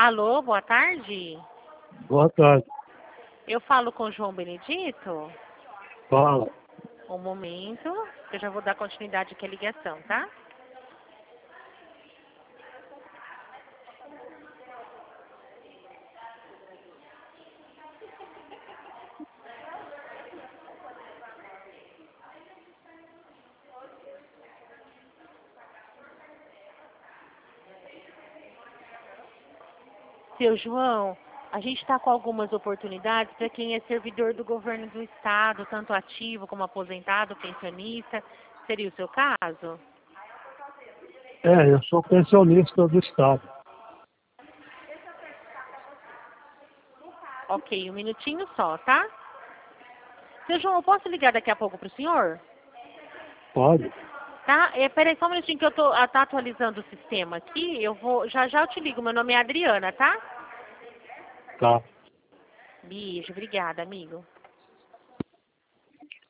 Alô, boa tarde. Boa tarde. Eu falo com o João Benedito? Fala. Um momento, eu já vou dar continuidade aqui à ligação, tá? Seu João, a gente está com algumas oportunidades para quem é servidor do governo do estado, tanto ativo como aposentado, pensionista. Seria o seu caso? Eu sou pensionista do Estado. Ok, um minutinho só, tá? Seu João, eu posso ligar daqui a pouco para o senhor? Pode? Tá? Peraí só um minutinho que eu tô atualizando o sistema aqui. Já já eu te ligo. Meu nome é Adriana, tá? Tá. Beijo, obrigada, amigo.